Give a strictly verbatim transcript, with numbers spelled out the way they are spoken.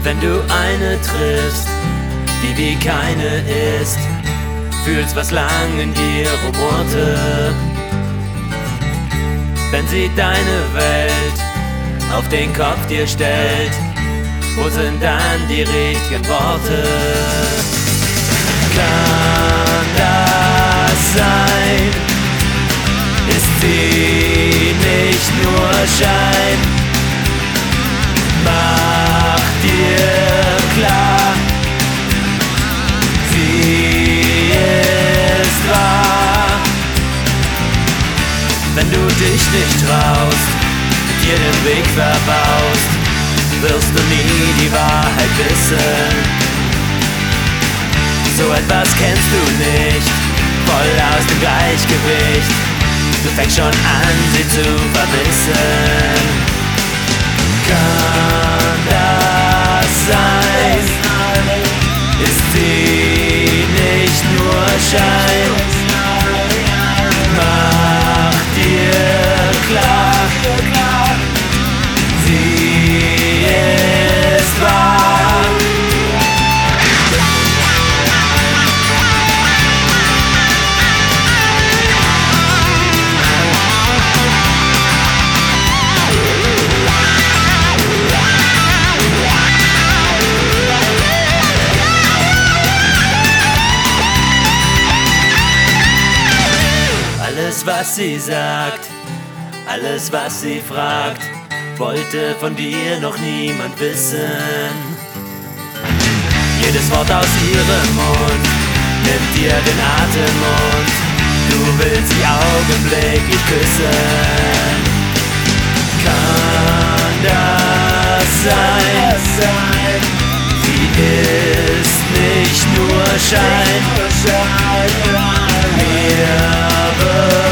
Wenn du eine triffst, die wie keine ist, fühlst, was lang in dir rumorte. Wenn sie deine Welt auf den Kopf dir stellt, wo sind dann die richtigen Worte? Kann das sein? Ist sie nicht nur Schein? Mach dir klar, sie ist wahr. Wenn du dich nicht traust, dir den Weg verbaust, wirst du nie die Wahrheit wissen. So etwas kennst du nicht, voll aus dem Gleichgewicht. Du fängst schon an, sie zu vermissen. Kann das sein? Ist sie nicht nur Schein? Mach dir klar, sie ist wahr. Alles, was sie sagt, alles, was sie fragt, wollte von dir noch niemand wissen. Jedes Wort aus ihrem Mund nimmt dir den Atem und du willst sie augenblicklich küssen. Kann das sein? Sie ist nicht nur Schein. Mir wird